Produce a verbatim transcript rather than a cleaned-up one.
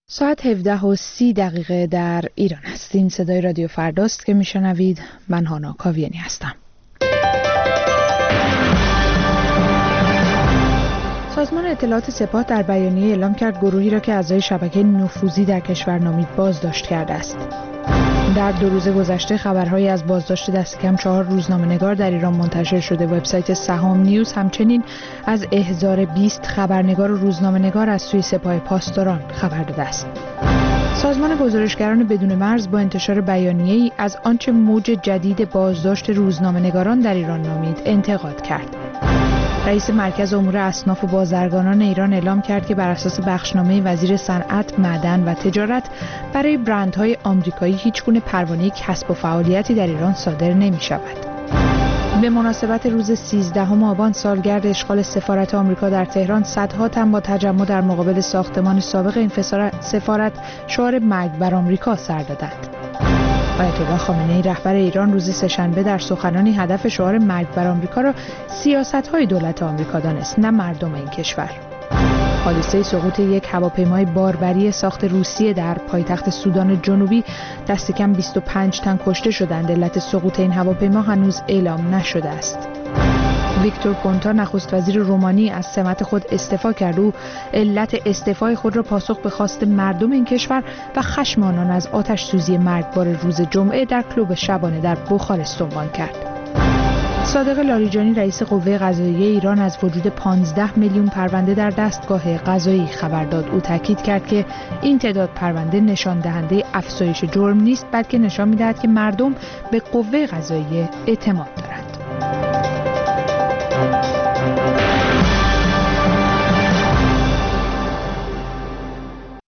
ساعت هفده و سی دقیقه در ایران است. این صدای رادیو فرداست که میشنوید. من هانا کاویانی هستم. سازمان اطلاعات سپاه در بیانیه اعلام کرد گروهی را که اعضای شبکه نفوذی در کشور نامید بازداشت کرده است. در دو روز گذشته خبرهایی از بازداشت دست کم چهار روزنامه‌نگار در ایران منتشر شده. وبسایت سهام نیوز همچنین از احضار بیست خبرنگار و روزنامه‌نگار از سوی سپاه پاسداران خبر داده است. سازمان گزارشگران بدون مرز با انتشار بیانیه‌ای از آنچه موج جدید بازداشت روزنامه‌نگاران در ایران نامید انتقاد کرد. رئیس مرکز امور اصناف و بازرگانان ایران اعلام کرد که بر اساس بخشنامه وزیر صنعت، معدن و تجارت برای برندهای آمریکایی هیچگونه پروانه کسب و فعالیتی در ایران صادر نمی شود. به مناسبت روز سیزدهم آبان سالگرد اشغال سفارت آمریکا در تهران، صدها تن با تجمع در مقابل ساختمان سابق این سفارت شعار مرگ بر آمریکا سر دادند. آیت الله خامنه‌ای رهبر ایران روز سه‌شنبه در سخنانی هدف شعار مرگ بر آمریکا را سیاست‌های دولت آمریکا دانست، نه مردم این کشور. حادثه سقوط یک هواپیمای باربری ساخت روسیه در پایتخت سودان جنوبی دست کم بیست و پنج تن کشته شدند. علت سقوط این هواپیما هنوز اعلام نشده است. ویکتور پونتا نخست وزیر رومانی از سمت خود استعفا کرد. او علت استعفای خود را پاسخ به خواست مردم این کشور و خشم آنان از آتش سوزی مرگبار روز جمعه در کلوب شبانه در بخارست عنوان کرد. صادق لاریجانی رئیس قوه قضاییه ایران از وجود پانزده میلیون پرونده در دستگاه قضایی خبر داد. او تاکید کرد که این تعداد پرونده نشان دهنده افزایش جرم نیست، بلکه نشان می‌دهد که مردم به قوه قضاییه اعتماد دارند.